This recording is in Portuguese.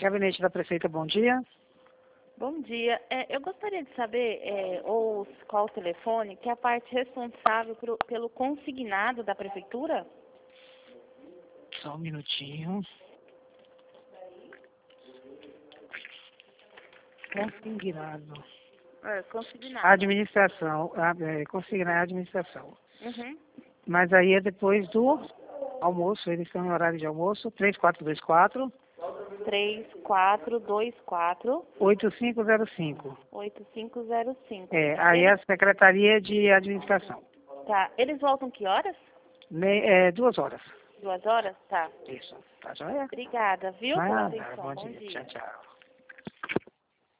Gabinete da Prefeita, bom dia. Bom dia. Eu gostaria de saber, qual o telefone, que é a parte responsável pelo consignado da Prefeitura? Só um minutinho. Consignado. Consignado. Administração. Consignar a administração. Uhum. Mas aí é depois do almoço, eles estão em horário de almoço, 3424 3424 8505. 8505. Aí é a Secretaria de Administração. Tá. Eles voltam que horas? 2 horas. 2 horas? Tá. Isso. Tá joia? Obrigada, viu, pela Nada. atenção. Bom Bom dia. dia. Tchau, tchau.